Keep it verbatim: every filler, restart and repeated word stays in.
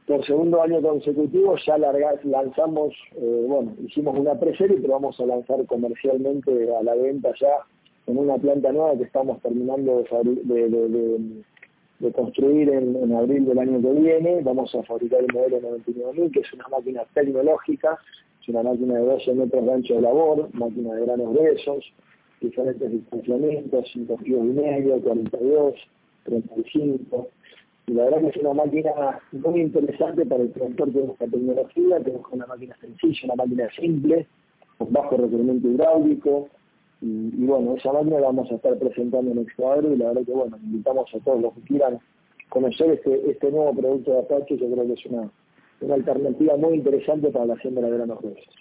por segundo año consecutivo ya larga, lanzamos, eh, bueno, hicimos una preserie, pero vamos a lanzar comercialmente a la venta ya en una planta nueva que estamos terminando de, fabri- de, de, de, de construir en, en abril del año que viene. Vamos a fabricar el modelo noventa y nueve mil, que es una máquina tecnológica, es una máquina de doce metros de ancho de labor, máquina de granos gruesos, diferentes distanciamientos, cinco kilos y medio, cuarenta y dos, treinta y cinco. Y la verdad que es una máquina muy interesante para el transporte de esta tecnología. Tenemos una máquina sencilla, una máquina simple, con bajo requerimiento hidráulico. Y, y bueno, esa máquina la vamos a estar presentando en Expo y la verdad que bueno, invitamos a todos los que quieran conocer este, este nuevo producto de Apache. Yo creo que es una, una alternativa muy interesante para la hacienda de granos gruesos.